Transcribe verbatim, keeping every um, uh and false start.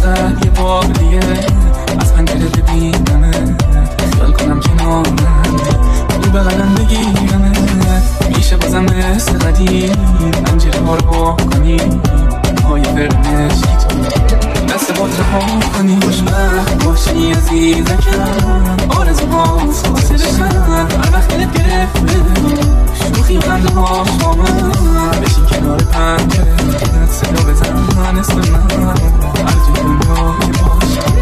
فقط یه بار دیگه از پنجره ببینمت، خیال کنم کنارمت، دور بغلم بگیرمت. میشه بازم مثل قدیم پنجره ها رو با کنیم، های فرمشی تو دست باد رها کنیم. خوشبخت باشی عزیزکم، آرزو ها فاصله کم، هر وقت دلت گرفته شوخی و خنده ها شامل بشین کنار پنجره، صدا بزن اسم من هر جای دنیا که باشم.